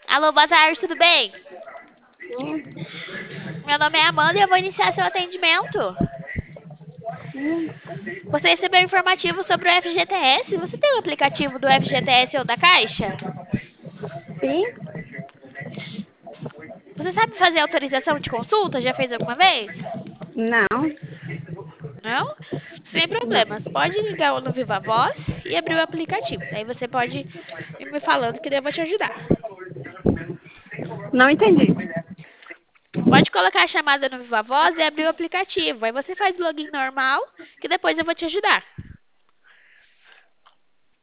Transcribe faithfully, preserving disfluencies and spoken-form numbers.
Alô, boa tarde, tudo bem? Hum, Meu nome é Amanda e eu vou iniciar seu atendimento. hum, Você recebeu informativo sobre o F G T S? Você tem o aplicativo do F G T S ou da Caixa? sim? Você sabe fazer autorização de consulta? Já fez alguma vez? Não, Não? Sem não. problemas. Pode ligar no Viva Voz e abrir o aplicativo. Daí você pode ir me falando que daí eu vou te ajudar. Não entendi. Pode colocar a chamada no Viva Voz e abrir o aplicativo. Aí você faz o login normal, que depois eu vou te ajudar.